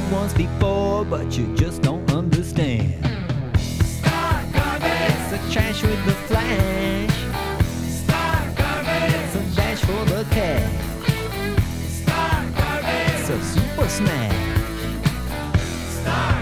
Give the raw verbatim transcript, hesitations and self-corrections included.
once before, but you just don't understand. Star garbage. It's a trash with the flash. Star garbage. It's a dash for the cash. Star garbage. It's a super smash. Star